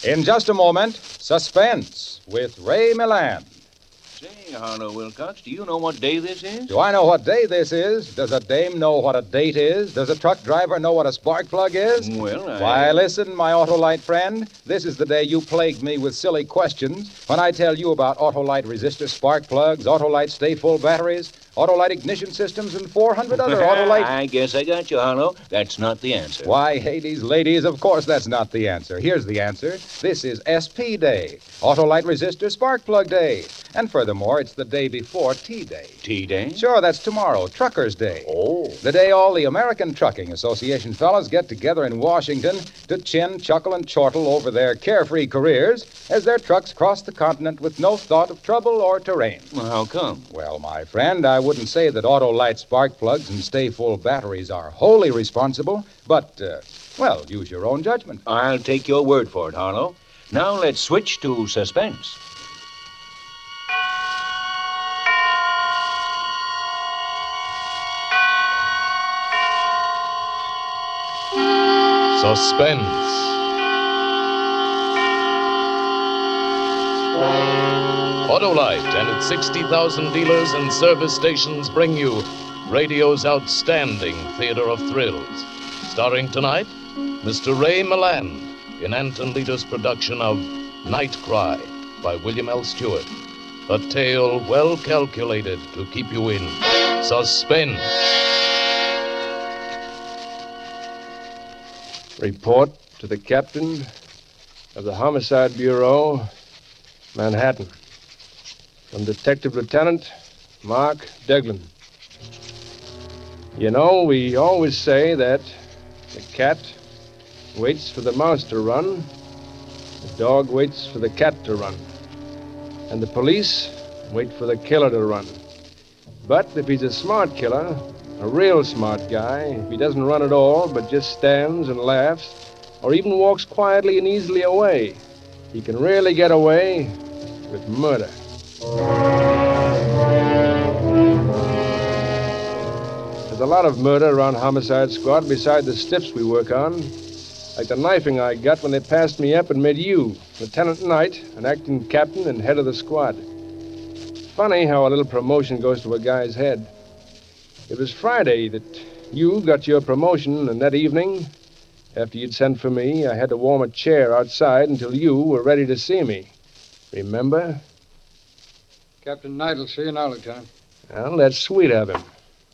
In just a moment, Suspense with Ray Milland. Say, Harlow Wilcox, do you know what day this is? Do I know what day this is? Does a dame know what a date is? Does a truck driver know what a spark plug is? Well, Why, listen, my Autolite friend. This is the day you plagued me with silly questions when I tell you about Autolite resistor spark plugs, Autolite stay full batteries, Autolite ignition systems, and 400 other Autolite... I guess I got you, Harlow. That's not the answer. Why, Hades, ladies, of course that's not the answer. Here's the answer. This is SP Day, Autolite resistor spark plug day. And furthermore, it's the day before T-Day. T-Day? Sure, that's tomorrow, Truckers' Day. Oh. The day all the American Trucking Association fellows get together in Washington to chin, chuckle, and chortle over their carefree careers as their trucks cross the continent with no thought of trouble or terrain. Well, how come? Well, my friend, I wouldn't say that Autolite spark plugs and stay full batteries are wholly responsible, but, well, use your own judgment. I'll take your word for it, Harlow. Now let's switch to Suspense. Suspense. Autolite and its 60,000 dealers and service stations bring you radio's outstanding theater of thrills. Starring tonight, Mr. Ray Milland in Anton Leader's production of Night Cry by William L. Stewart. A tale well calculated to keep you in suspense. Report to the captain of the Homicide Bureau, Manhattan. From Detective Lieutenant Mark Deglin. You know, we always say that the cat waits for the mouse to run, the dog waits for the cat to run, and the police wait for the killer to run. But if he's a smart killer, a real smart guy, if he doesn't run at all, but just stands and laughs, or even walks quietly and easily away, he can really get away with murder. There's a lot of murder around Homicide Squad beside the stiffs we work on. Like the knifing I got when they passed me up and made you, Lieutenant Knight, an acting captain and head of the squad. Funny how a little promotion goes to a guy's head. It was Friday that you got your promotion, and that evening, after you'd sent for me, I had to warm a chair outside until you were ready to see me. Remember? Captain Knight will see you now, Lieutenant. Well, that's sweet of him.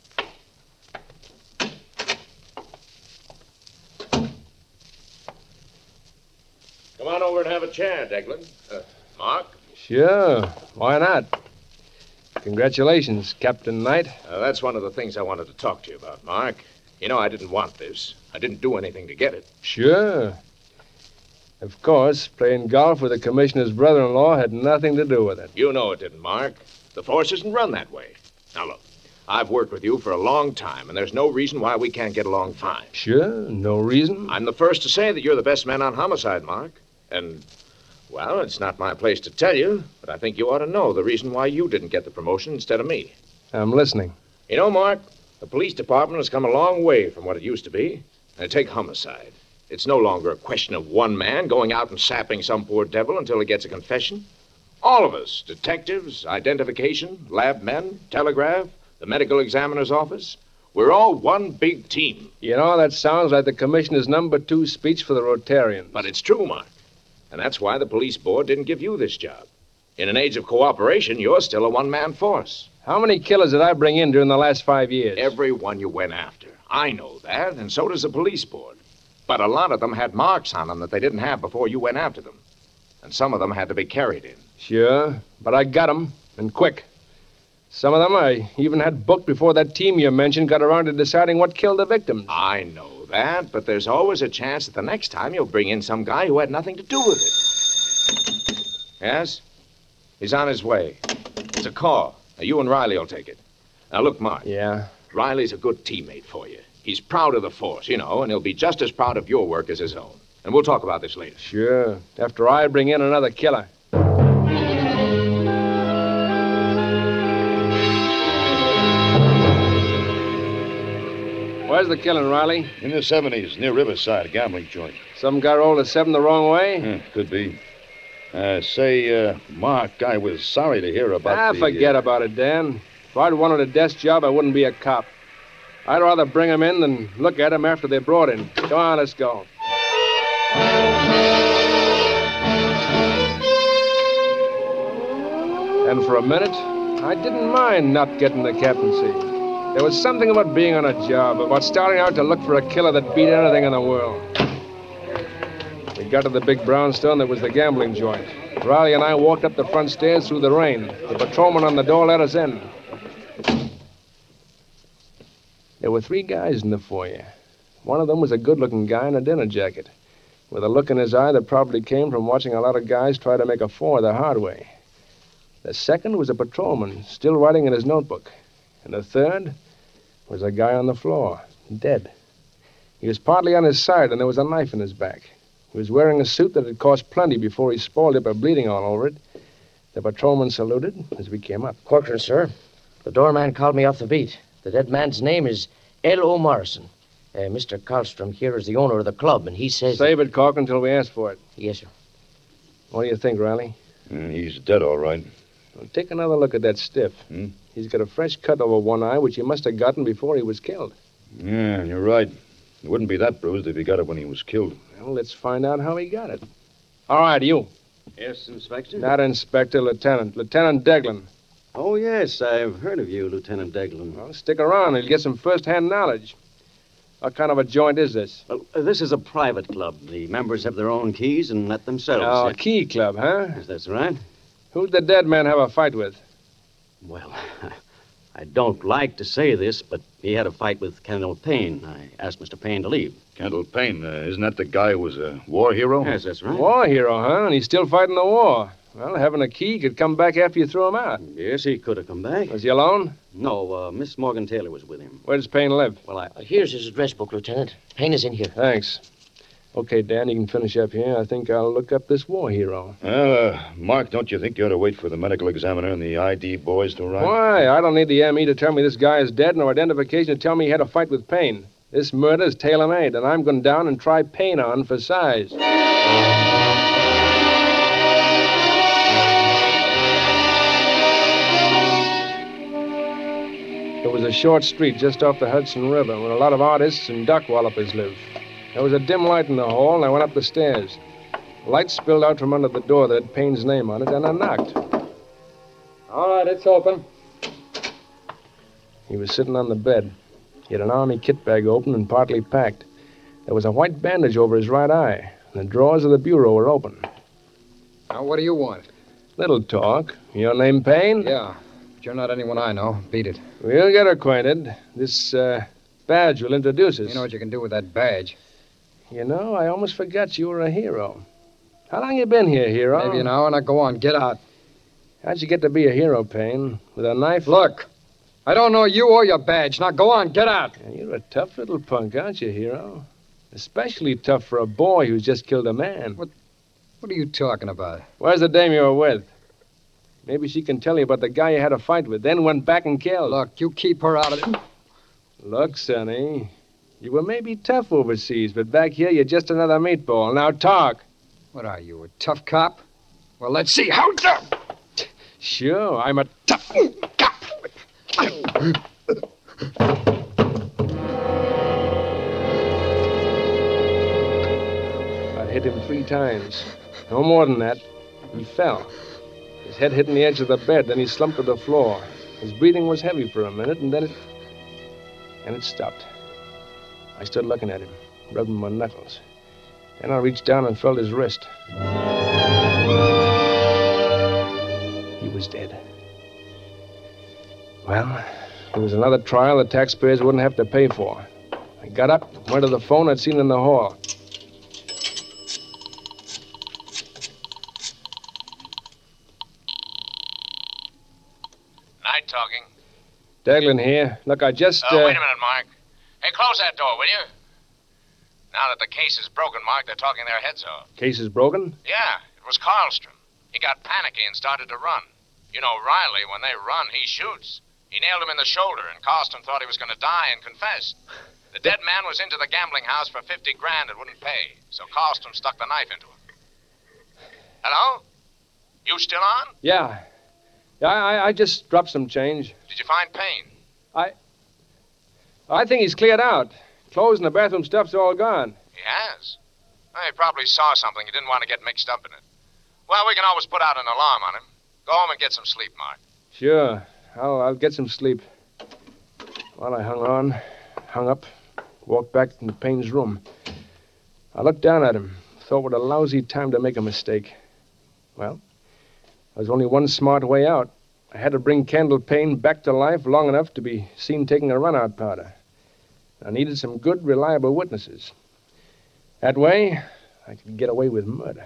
Come on over and have a chair, Deglin. Mark? Sure. Why not? Congratulations, Captain Knight. That's one of the things I wanted to talk to you about, Mark. You know, I didn't want this. I didn't do anything to get it. Sure. Of course, playing golf with the commissioner's brother-in-law had nothing to do with it. You know it didn't, Mark. The force isn't run that way. Now, look, I've worked with you for a long time, and there's no reason why we can't get along fine. Sure, no reason. I'm the first to say that you're the best man on Homicide, Mark. And, well, it's not my place to tell you, but I think you ought to know the reason why you didn't get the promotion instead of me. I'm listening. You know, Mark, the police department has come a long way from what it used to be. And take Homicide. It's no longer a question of one man going out and sapping some poor devil until he gets a confession. All of us, detectives, identification, lab men, telegraph, the medical examiner's office, we're all one big team. You know, that sounds like the commissioner's #2 speech for the Rotarians. But it's true, Mark. And that's why the police board didn't give you this job. In an age of cooperation, you're still a one-man force. How many killers did I bring in during the last 5 years? Every one you went after. I know that, and so does the police board. But a lot of them had marks on them that they didn't have before you went after them. And some of them had to be carried in. Sure, but I got them, and quick. Some of them I even had booked before that team you mentioned got around to deciding what killed the victims. I know that, but there's always a chance that the next time you'll bring in some guy who had nothing to do with it. Yes? He's on his way. It's a call. Now, you and Riley will take it. Now, look, Mark. Yeah? Riley's a good teammate for you. He's proud of the force, you know, and he'll be just as proud of your work as his own. And we'll talk about this later. Sure. After I bring in another killer. Where's the killing, Riley? In the 70s, near Riverside, a gambling joint. Some guy rolled a 7 the wrong way? Could be. Mark, I was sorry to hear about Forget about it, Dan. If I'd wanted a desk job, I wouldn't be a cop. I'd rather bring him in than look at him after they're brought in. Go on, let's go. And for a minute, I didn't mind not getting the captaincy. There was something about being on a job, about starting out to look for a killer that beat anything in the world. We got to the big brownstone that was the gambling joint. Riley and I walked up the front stairs through the rain. The patrolman on the door let us in. There were 3 guys in the foyer. One of them was a good-looking guy in a dinner jacket, with a look in his eye that probably came from watching a lot of guys try to make a 4 the hard way. The second was a patrolman, still writing in his notebook. And the third was a guy on the floor, dead. He was partly on his side, and there was a knife in his back. He was wearing a suit that had cost plenty before he spoiled it by bleeding all over it. The patrolman saluted as we came up. Corcoran, sir. The doorman called me off the beat. The dead man's name is L.O. Morrison. Mr. Karlstrom here is the owner of the club, and he says... Save it, Corcoran, until we ask for it. Yes, sir. What do you think, Riley? He's dead, all right. Well, take another look at that stiff. He's got a fresh cut over one eye, which he must have gotten before he was killed. Yeah, you're right. It wouldn't be that bruised if he got it when he was killed. Well, let's find out how he got it. All right, you. Yes, Inspector? Not Inspector, Lieutenant. Lieutenant Deglin. Oh, yes, I've heard of you, Lieutenant Deglin. Well, stick around. You'll get some first-hand knowledge. What kind of a joint is this? Well, this is a private club. The members have their own keys and let themselves Oh, a in. key club, huh? Yes, that's right. Who'd the dead man have a fight with? Well, I don't like to say this, but he had a fight with Kendall Payne. I asked Mr. Payne to leave. Kendall Payne, isn't that the guy who was a war hero? Yes, that's right. War hero, huh? And he's still fighting the war. Well, having a key could come back after you threw him out. Yes, he could have come back. Was he alone? No, Miss Morgan Taylor was with him. Where does Payne live? Well, Here's his address book, Lieutenant. Payne is in here. Thanks. Okay, Dan, you can finish up here. I think I'll look up this war hero. Well, Mark, don't you think you ought to wait for the medical examiner and the ID boys to arrive? Why? I don't need the ME to tell me this guy is dead, nor identification to tell me he had a fight with Payne. This murder is tailor-made, and I'm going down and try Payne on for size. It was a short street just off the Hudson River where a lot of artists and duck wallopers live. There was a dim light in the hall, and I went up the stairs. Light spilled out from under the door that had Payne's name on it, and I knocked. All right, it's open. He was sitting on the bed. He had an army kit bag open and partly packed. There was a white bandage over his right eye, and the drawers of the bureau were open. Now, what do you want? Little talk. Your name Payne? Yeah, but you're not anyone I know. Beat it. We'll get acquainted. This, badge will introduce us. You know what you can do with that badge. You know, I almost forgot you were a hero. How long you been here, hero? Maybe an hour. Now, go on. Get out. How'd you get to be a hero, Payne? With a knife? Look, I don't know you or your badge. Now, go on. Get out. Yeah, you're a tough little punk, aren't you, hero? Especially tough for a boy who's just killed a man. What are you talking about? Where's the dame you were with? Maybe she can tell you about the guy you had a fight with, then went back and killed. Look, you keep her out of it. Look, Sonny, you were maybe tough overseas, but back here you're just another meatball. Now talk. What are you, a tough cop? Well, let's see how tough. Sure, I'm a tough cop. I hit him 3 times. No more than that. He fell. His head hit the edge of the bed, then he slumped to the floor. His breathing was heavy for a minute, and then it stopped. I stood looking at him, rubbing my knuckles. Then I reached down and felt his wrist. He was dead. Well, there was another trial the taxpayers wouldn't have to pay for. I got up, went to the phone I'd seen in the hall. Night talking. Deglin here. Look, I just... Wait a minute, Mark. Hey, close that door, will you? Now that the case is broken, Mark, they're talking their heads off. Case is broken? Yeah, it was Karlstrom. He got panicky and started to run. You know, Riley, when they run, he shoots. He nailed him in the shoulder, and Karlstrom thought he was going to die and confessed. The dead man was into the gambling house for 50 grand and wouldn't pay, so Carlstrom stuck the knife into him. Hello? You still on? Yeah. I just dropped some change. Did you find Payne? I think he's cleared out. Clothes and the bathroom stuff's all gone. He has. Well, he probably saw something. He didn't want to get mixed up in it. Well, we can always put out an alarm on him. Go home and get some sleep, Mark. Sure. I'll get some sleep. While I hung up, walked back into Payne's room. I looked down at him, thought what a lousy time to make a mistake. Well, there was only one smart way out. I had to bring Candle Payne back to life long enough to be seen taking a run-out powder. I needed some good, reliable witnesses. That way, I could get away with murder.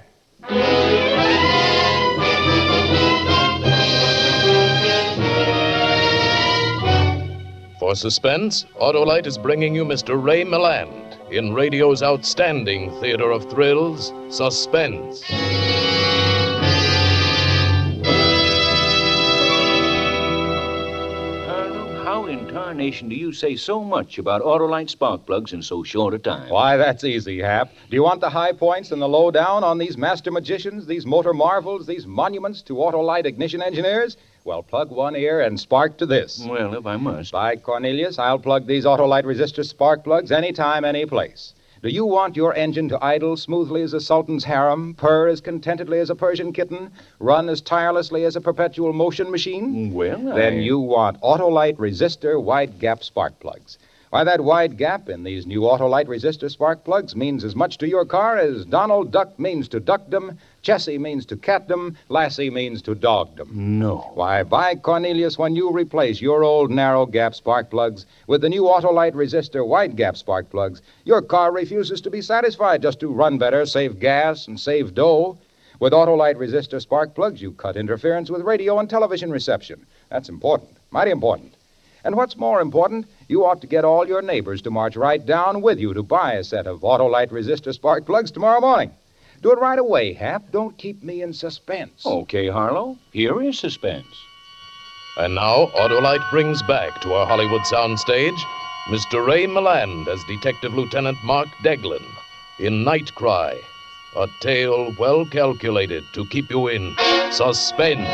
For suspense, Autolite is bringing you Mr. Ray Milland in radio's outstanding theater of thrills, Suspense. How in tarnation do you say so much about Autolite spark plugs in so short a time? Why, that's easy, Hap. Do you want the high points and the lowdown on these master magicians, these motor marvels, these monuments to Autolite ignition engineers? Well, plug one ear and spark to this. Well, if I must. By Cornelius, I'll plug these Autolite resistor spark plugs anytime, any place. Do you want your engine to idle smoothly as a sultan's harem, purr as contentedly as a Persian kitten, run as tirelessly as a perpetual motion machine? Well, Then you want Autolite resistor wide gap spark plugs. Why, that wide gap in these new Autolite resistor spark plugs means as much to your car as Donald Duck means to duckdom, Jessie means to catdom, Lassie means to dogdom. No. Why, by Cornelius, when you replace your old narrow gap spark plugs with the new Autolite resistor wide gap spark plugs, your car refuses to be satisfied just to run better, save gas, and save dough. With Autolite resistor spark plugs, you cut interference with radio and television reception. That's important, mighty important. And what's more important, you ought to get all your neighbors to march right down with you to buy a set of Autolite resistor spark plugs tomorrow morning. Do it right away, Hap. Don't keep me in suspense. Okay, Harlow. Here is suspense. And now, Autolite brings back to our Hollywood soundstage Mr. Ray Milland as Detective Lieutenant Mark Deglin in Night Cry, a tale well calculated to keep you in suspense.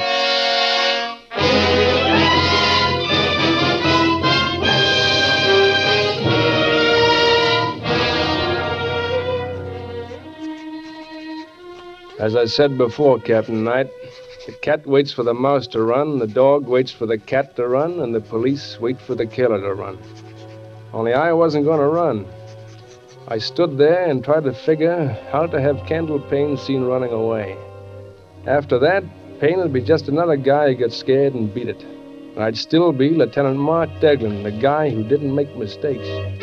As I said before, Captain Knight, the cat waits for the mouse to run, the dog waits for the cat to run, and the police wait for the killer to run. Only I wasn't going to run. I stood there and tried to figure how to have Candle Payne seen running away. After that, Payne would be just another guy who got scared and beat it. And I'd still be Lieutenant Mark Deglin, the guy who didn't make mistakes.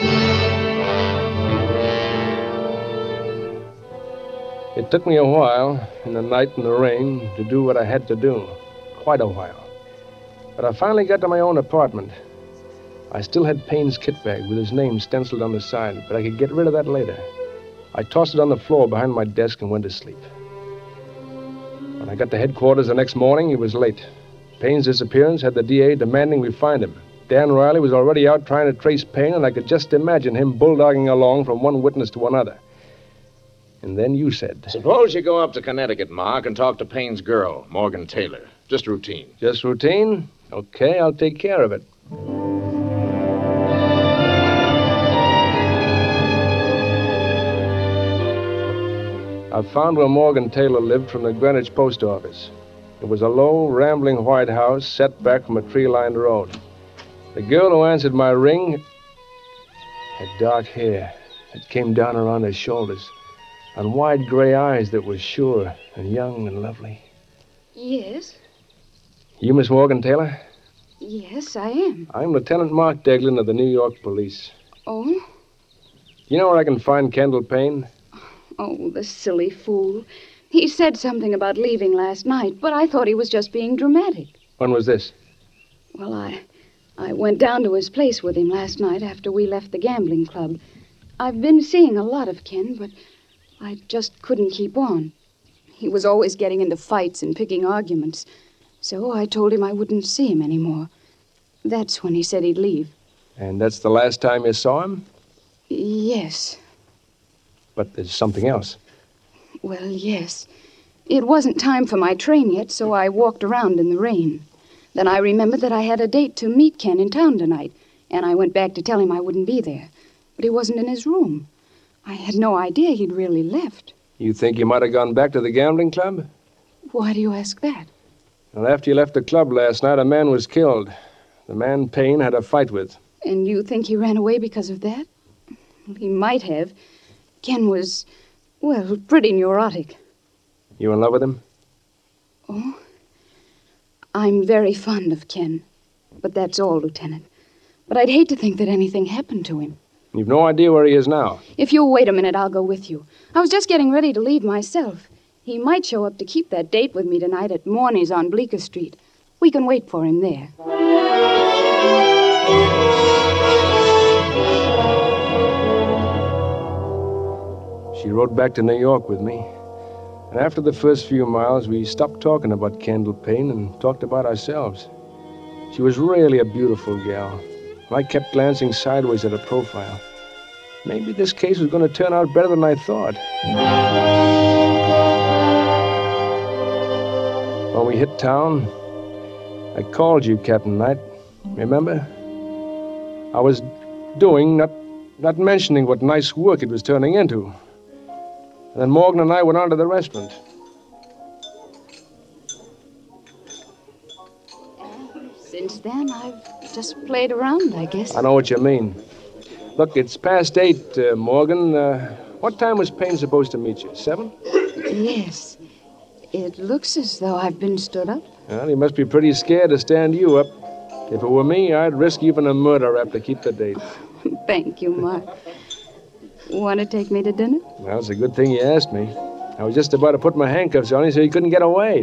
It took me a while, in the night and the rain, to do what I had to do. Quite a while. But I finally got to my own apartment. I still had Payne's kit bag with his name stenciled on the side, but I could get rid of that later. I tossed it on the floor behind my desk and went to sleep. When I got to headquarters the next morning, it was late. Payne's disappearance had the DA demanding we find him. Dan Riley was already out trying to trace Payne, and I could just imagine him bulldogging along from one witness to another. And then you said... Suppose you go up to Connecticut, Mark, and talk to Payne's girl, Morgan Taylor. Just routine. Just routine? Okay, I'll take care of it. I found where Morgan Taylor lived from the Greenwich post office. It was a low, rambling white house set back from a tree-lined road. The girl who answered my ring had dark hair that came down around her shoulders, and wide gray eyes that were sure and young and lovely. Yes? You Miss Morgan Taylor? Yes, I am. I'm Lieutenant Mark Deglin of the New York Police. Oh? You know where I can find Candle Payne? Oh, the silly fool. He said something about leaving last night, but I thought he was just being dramatic. When was this? Well, I went down to his place with him last night after we left the gambling club. I've been seeing a lot of Ken, but I just couldn't keep on. He was always getting into fights and picking arguments. So I told him I wouldn't see him anymore. That's when he said he'd leave. And that's the last time you saw him? Yes. But there's something else. Well, yes. It wasn't time for my train yet, so I walked around in the rain. Then I remembered that I had a date to meet Ken in town tonight, and I went back to tell him I wouldn't be there. But he wasn't in his room. I had no idea he'd really left. You think you might have gone back to the gambling club? Why do you ask that? Well, after you left the club last night, a man was killed. The man Payne had a fight with. And you think he ran away because of that? Well, he might have. Ken was, well, pretty neurotic. You in love with him? Oh? I'm very fond of Ken. But that's all, Lieutenant. But I'd hate to think that anything happened to him. You've no idea where he is now. If you'll wait a minute, I'll go with you. I was just getting ready to leave myself. He might show up to keep that date with me tonight at Morney's on Bleecker Street. We can wait for him there. She rode back to New York with me. And after the first few miles, we stopped talking about Kendall Payne and talked about ourselves. She was really a beautiful gal. I kept glancing sideways at her profile. Maybe this case was going to turn out better than I thought. When we hit town, I called you, Captain Knight. Remember? I was doing, not mentioning what nice work it was turning into. And then Morgan and I went on to the restaurant. Since then, I've just played around, I guess. I know what you mean. Look, it's past 8, Morgan. What time was Payne supposed to meet you? 7? Yes. It looks as though I've been stood up. Well, he must be pretty scared to stand you up. If it were me, I'd risk even a murder rap to keep the date. Thank you, Mark. Want to take me to dinner? Well, it's a good thing you asked me. I was just about to put my handcuffs on him so he couldn't get away.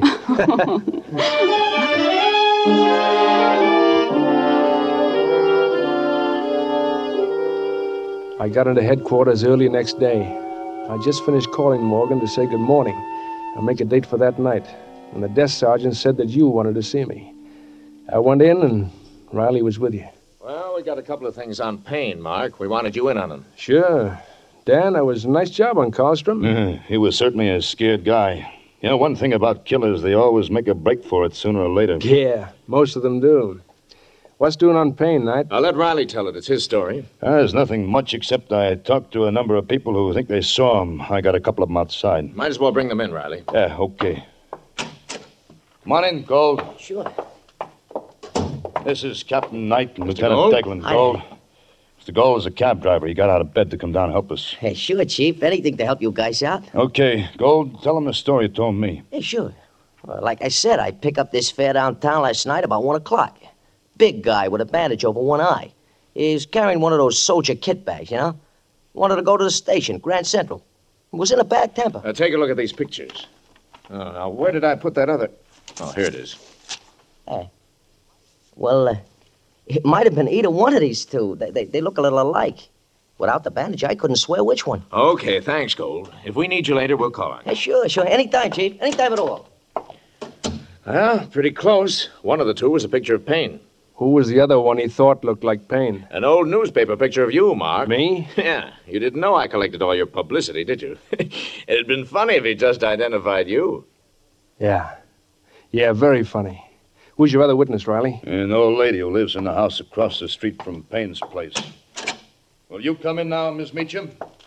I got into headquarters early next day. I just finished calling Morgan to say good morning and make a date for that night. And the desk sergeant said that you wanted to see me. I went in, and Riley was with you. Well, we got a couple of things on Payne, Mark. We wanted you in on them. Sure. Dan, that was a nice job on Karlstrom. He was certainly a scared guy. You know, one thing about killers, they always make a break for it sooner or later. Yeah, most of them do. What's doing on Payne, Knight? I'll let Riley tell it. It's his story. There's nothing much except I talked to a number of people who think they saw him. I got a couple of them outside. Might as well bring them in, Riley. Yeah, okay. Come on in, Gold. Sure. This is Captain Knight and Mr. Lieutenant Gold? Deglin. Gold. Mr. Gold is a cab driver. He got out of bed to come down and help us. Hey, sure, Chief. Anything to help you guys out. Okay, Gold, tell him the story you told me. Hey, sure. Well, like I said, I picked up this fare downtown last night about 1 o'clock. Big guy with a bandage over one eye. He's carrying one of those soldier kit bags, you know? Wanted to go to the station, Grand Central. Was in a bad temper. Take a look at these pictures. Now, where did I put that other... Oh, here it is. Well, it might have been either one of these two. They look a little alike. Without the bandage, I couldn't swear which one. Okay, thanks, Gold. If we need you later, we'll call on you. Hey, sure. Anytime, Chief. Anytime at all. Well, pretty close. One of the two was a picture of Payne. Who was the other one he thought looked like Payne? An old newspaper picture of you, Mark. Me? Yeah. You didn't know I collected all your publicity, did you? It'd been funny if he just identified you. Yeah. Yeah, very funny. Who's your other witness, Riley? An old lady who lives in the house across the street from Payne's place. Will you come in now, Miss Meacham?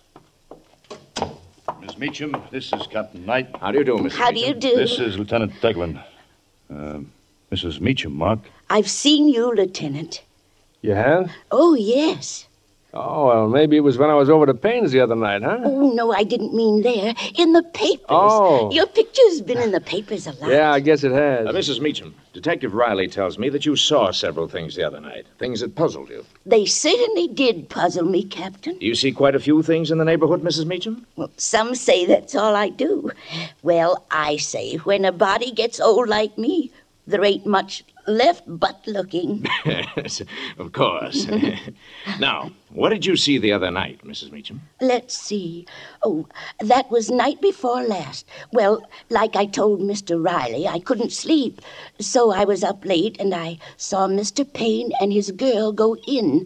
Miss Meacham, this is Captain Knight. How do you do, Mrs. How do you do? This is Lieutenant Deglin. Mrs. Meacham, Mark. I've seen you, Lieutenant. You have? Oh, yes. Oh, well, maybe it was when I was over to Payne's the other night, huh? Oh, no, I didn't mean there. In the papers. Oh. Your picture's been in the papers a lot. Yeah, I guess it has. Mrs. Meacham, Detective Riley tells me that you saw several things the other night. Things that puzzled you. They certainly did puzzle me, Captain. Do you see quite a few things in the neighborhood, Mrs. Meacham? Well, some say that's all I do. Well, I say when a body gets old like me, there ain't much left but looking. Yes, of course. Now, what did you see the other night, Mrs. Meacham? Let's see. Oh, that was night before last. Well, like I told Mr. Riley, I couldn't sleep. So I was up late and I saw Mr. Payne and his girl go in.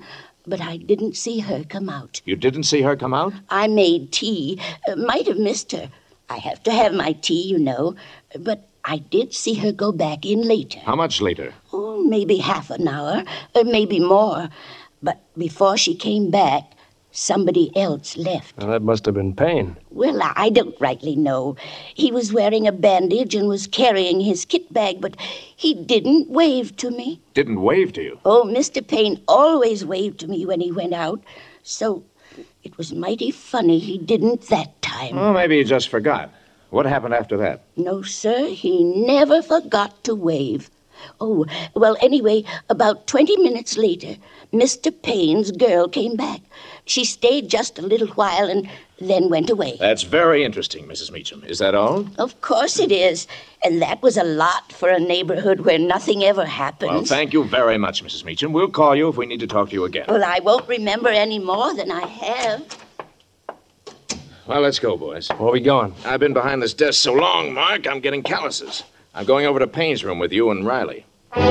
but I didn't see her come out. You didn't see her come out? I made tea. Might have missed her. I have to have my tea, you know. But I did see her go back in later. How much later? Oh, maybe half an hour, maybe more. But before she came back, somebody else left. Well, that must have been Payne. Well, I don't rightly know. He was wearing a bandage and was carrying his kit bag, but he didn't wave to me. Didn't wave to you? Oh, Mr. Payne always waved to me when he went out, so it was mighty funny he didn't that time. Well, maybe he just forgot. What happened after that? No, sir, he never forgot to wave. Oh, well, anyway, about 20 minutes later, Mr. Payne's girl came back. She stayed just a little while and then went away. That's very interesting, Mrs. Meacham. Is that all? Of course it is. And that was a lot for a neighborhood where nothing ever happens. Well, thank you very much, Mrs. Meacham. We'll call you if we need to talk to you again. Well, I won't remember any more than I have. Well, let's go, boys. Where are we going? I've been behind this desk so long, Mark, I'm getting calluses. I'm going over to Payne's room with you and Riley.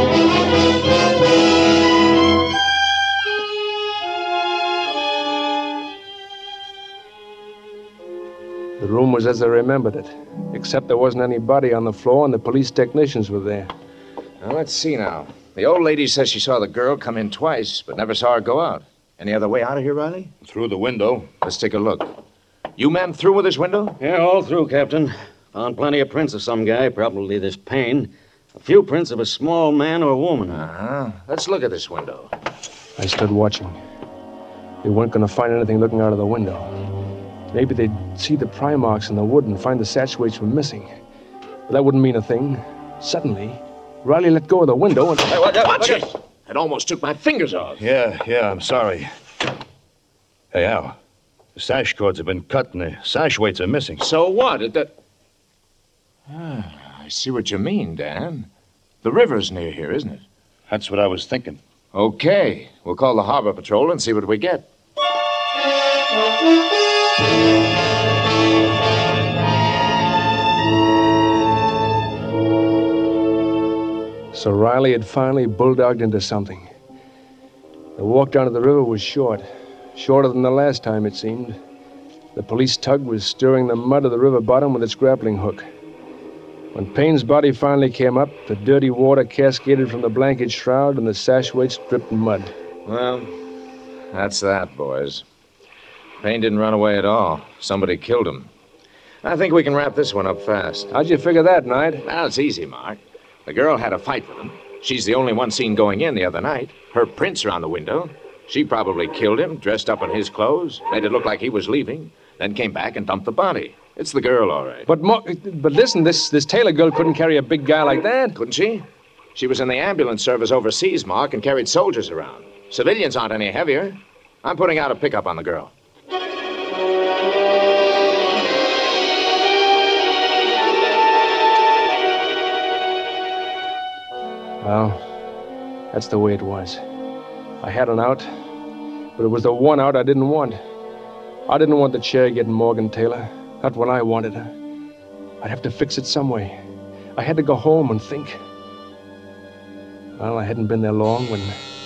The room was as I remembered it, except there wasn't any body on the floor and the police technicians were there. Now, let's see now. The old lady says she saw the girl come in twice, but never saw her go out. Any other way out of here, Riley? Through the window. Let's take a look. You men through with this window? Yeah, all through, Captain. Found plenty of prints of some guy, probably this Payne. A few prints of a small man or woman. Uh-huh. Let's look at this window. I stood watching. They weren't going to find anything looking out of the window. Maybe they'd see the pry marks in the wood and find the satchwaits were missing. But that wouldn't mean a thing. Suddenly, Riley let go of the window and... Hey, watch it! It almost took my fingers off. Yeah, I'm sorry. Hey, Al. The sash cords have been cut and the sash weights are missing. So what? I see what you mean, Dan. The river's near here, isn't it? That's what I was thinking. Okay. We'll call the harbor patrol and see what we get. So Riley had finally bulldogged into something. The walk down to the river was short. Shorter than the last time, it seemed. The police tug was stirring the mud of the river bottom with its grappling hook. When Payne's body finally came up, the dirty water cascaded from the blanket shroud and the sash weights dripped in mud. Well, that's that, boys. Payne didn't run away at all. Somebody killed him. I think we can wrap this one up fast. How'd you figure that, Knight? Well, it's easy, Mark. The girl had a fight with him. She's the only one seen going in the other night. Her prints are on the window. She probably killed him, dressed up in his clothes, made it look like he was leaving, then came back and dumped the body. It's the girl, all right. But listen, this Taylor girl couldn't carry a big guy like that. Couldn't she? She was in the ambulance service overseas, Mark, and carried soldiers around. Civilians aren't any heavier. I'm putting out a pickup on the girl. Well, that's the way it was. I had an out, but it was the one out I didn't want. I didn't want the chair getting Morgan Taylor. Not when I wanted her. I'd have to fix it some way. I had to go home and think. Well, I hadn't been there long when...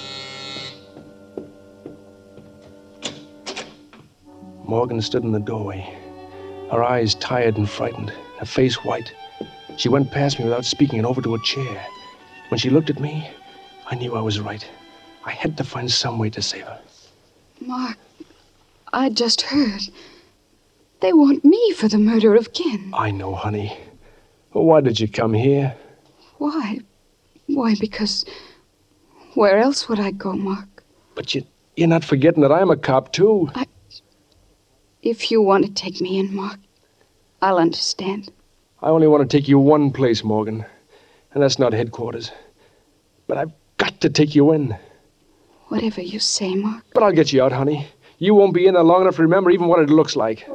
Morgan stood in the doorway, her eyes tired and frightened, her face white. She went past me without speaking and over to a chair. When she looked at me, I knew I was right. I had to find some way to save her. Mark, I just heard. They want me for the murder of Ken. I know, honey. Well, why did you come here? Why? Why, because... Where else would I go, Mark? But you're not forgetting that I'm a cop, too. If you want to take me in, Mark, I'll understand. I only want to take you one place, Morgan. And that's not headquarters. But I've got to take you in. Whatever you say, Mark. But I'll get you out, honey. You won't be in there long enough to remember even what it looks like.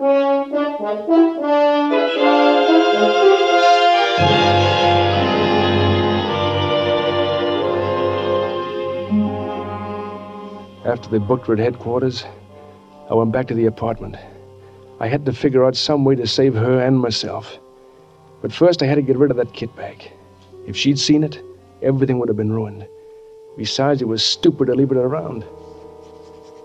After they booked her at headquarters, I went back to the apartment. I had to figure out some way to save her and myself. But first I had to get rid of that kit bag. If she'd seen it, everything would have been ruined. Besides, it was stupid to leave it around.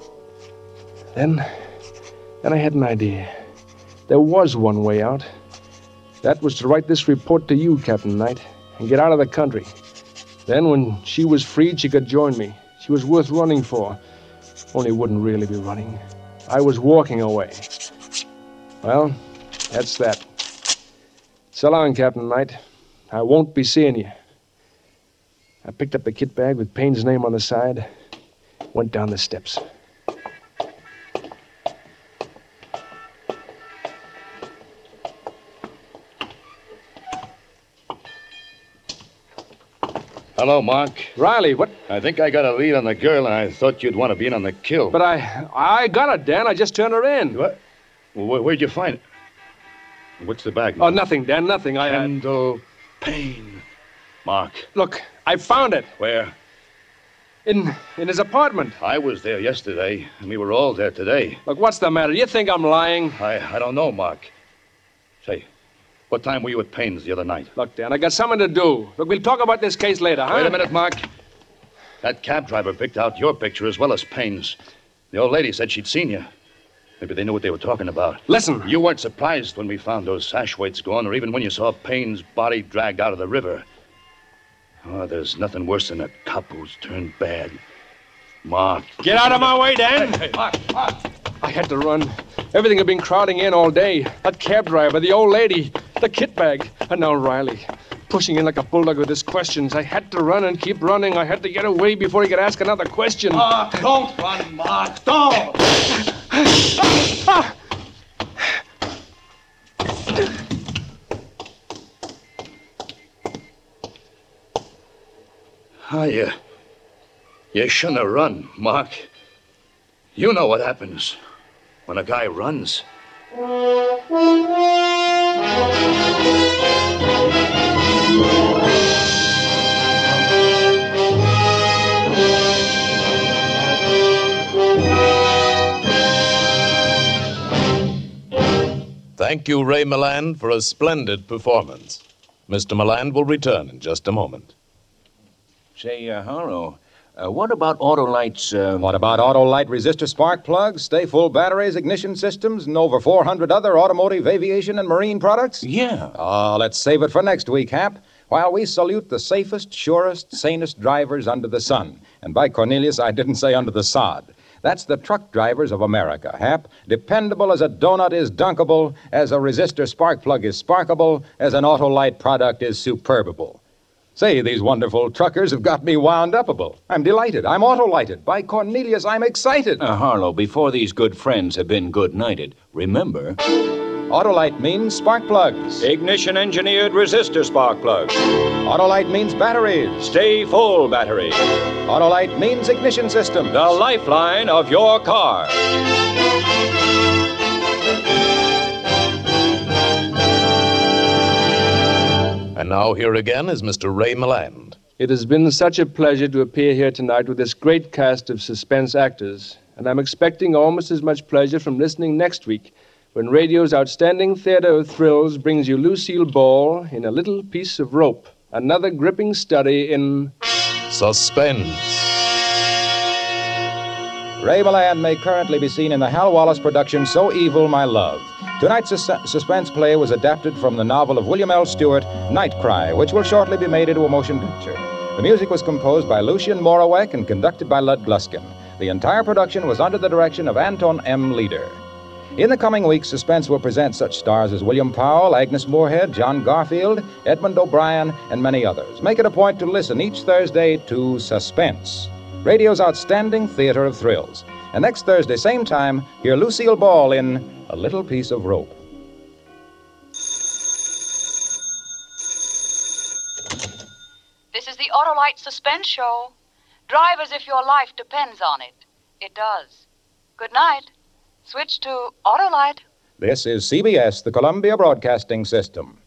Then I had an idea. There was one way out. That was to write this report to you, Captain Knight, and get out of the country. Then, when she was freed, she could join me. She was worth running for. Only wouldn't really be running. I was walking away. Well, that's that. So long, Captain Knight. I won't be seeing you. I picked up the kit bag with Payne's name on the side, went down the steps. Hello, Mark. Riley, what? I think I got a lead on the girl, and I thought you'd want to be in on the kill. But I got her, Dan. I just turned her in. What? Well, where'd you find it? What's the bag? Oh, nothing, Dan, nothing. Kendall Payne. Mark. Look, I found it. Where? In his apartment. I was there yesterday, and we were all there today. Look, what's the matter? You think I'm lying? I don't know, Mark. Say, what time were you at Payne's the other night? Look, Dan, I got something to do. Look, we'll talk about this case later, huh? Wait a minute, Mark. That cab driver picked out your picture as well as Payne's. The old lady said she'd seen you. Maybe they knew what they were talking about. Listen. You weren't surprised when we found those sash weights gone, or even when you saw Payne's body dragged out of the river. Oh, there's nothing worse than a cop who's turned bad. Mark. Get out of my way, Dan! Hey, Mark! I had to run. Everything had been crowding in all day. That cab driver, the old lady, the kit bag, and now Riley. Pushing in like a bulldog with his questions. I had to run and keep running. I had to get away before he could ask another question. Mark, don't run, Mark, don't! You shouldn't have run, Mark. You know what happens when a guy runs. Thank you, Ray Milland, for a splendid performance. Mr. Milland will return in just a moment. Say, Harlow, what about Autolite's... What about Autolite resistor spark plugs, stay full batteries, ignition systems, and over 400 other automotive, aviation, and marine products? Yeah. Oh, let's save it for next week, Hap, while we salute the safest, surest, sanest drivers under the sun. And by Cornelius, I didn't say under the sod. That's the truck drivers of America, Hap. Dependable as a donut is dunkable, as a resistor spark plug is sparkable, as an Autolite product is superbable. Say, these wonderful truckers have got me wound upable. I'm delighted. I'm Autolighted. By Cornelius, I'm excited. Harlow, before these good friends have been good-nighted, remember... Autolite means spark plugs. Ignition-engineered resistor spark plugs. Autolite means batteries. Stay full battery. Autolite means ignition systems. The lifeline of your car. And now here again is Mr. Ray Milland. It has been such a pleasure to appear here tonight with this great cast of suspense actors, and I'm expecting almost as much pleasure from listening next week when radio's outstanding theater of thrills brings you Lucille Ball in A Little Piece of Rope, another gripping study in... Suspense. Ray Milland may currently be seen in the Hal Wallace production So Evil, My Love. Tonight's suspense play was adapted from the novel of William L. Stewart, Night Cry, which will shortly be made into a motion picture. The music was composed by Lucien Morawek and conducted by Lud Gluskin. The entire production was under the direction of Anton M. Leader. In the coming weeks, Suspense will present such stars as William Powell, Agnes Moorehead, John Garfield, Edmund O'Brien, and many others. Make it a point to listen each Thursday to Suspense, radio's outstanding theater of thrills. And next Thursday, same time, hear Lucille Ball in A Little Piece of Rope. This is the Autolite Suspense Show. Drive as if your life depends on it. It does. Good night. Switch to Autolite. This is CBS, the Columbia Broadcasting System.